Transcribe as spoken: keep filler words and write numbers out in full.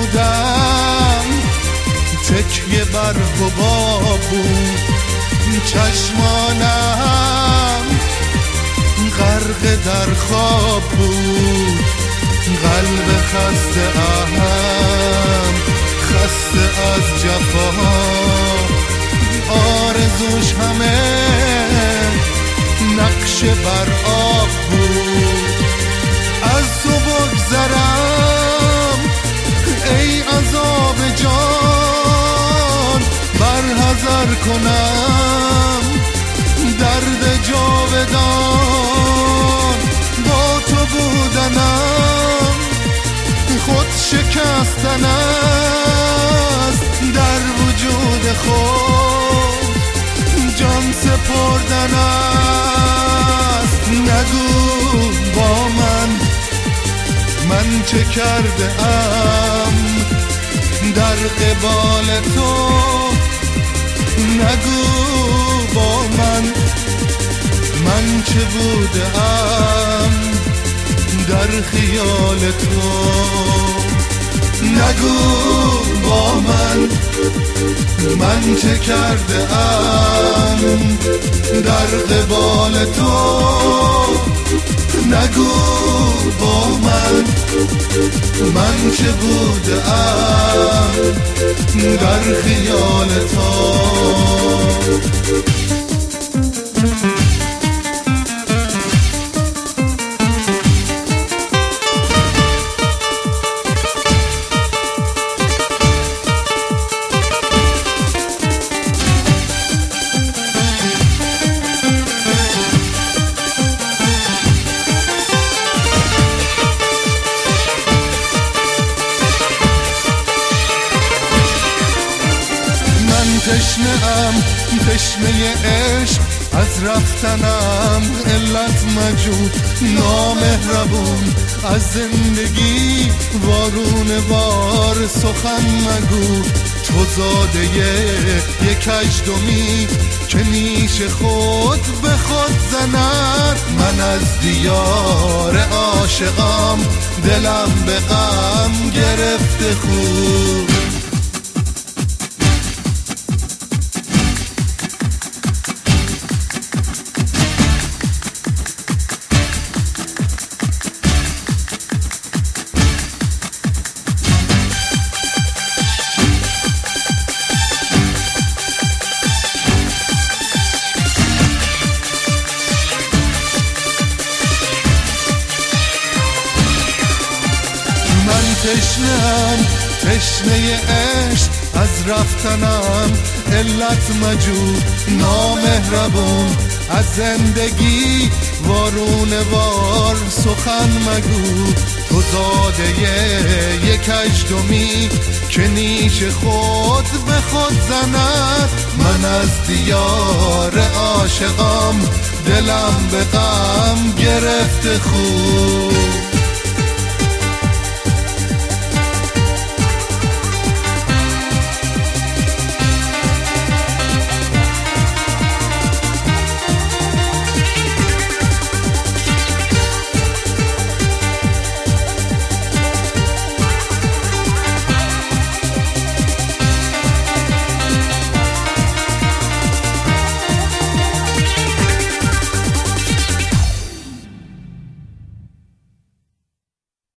بودم تکیه بر حباب بود، چشمانم غرق در خواب بود، قلب خسته اهم خسته از جفا، آرزوش همه نقش بر آب بود. از تو بگذرم ای عذاب جان، برحذر کنم درد جاودان، با تو بودنم خود شکستن است، در وجود خود جان سپردن است. نگو با من من چه کرده ام در قبال تو، نگو با من من چه بوده ام در خیال تو، نگو با من من چه کرده ام در قبال تو، نگو با من من چه بوده ام در خیال تو. تشنه‌ام تشنه عشق از رفتنم، علت مجو نامهربون از زندگی وارون وار سخن مگو. تو زاده یک هشتمی که نیش خود به خود زند، من از دیار عاشقام دلم به غم گرفته خود. تشنه‌ام تشنه عشق از رفتنم، علت مجو نامهربون از زندگی وارون وار سخن مگو. تو زاده یک هشتمی که نیش خود به خود زند، من از دیار عاشقام دلم به غم گرفته خود.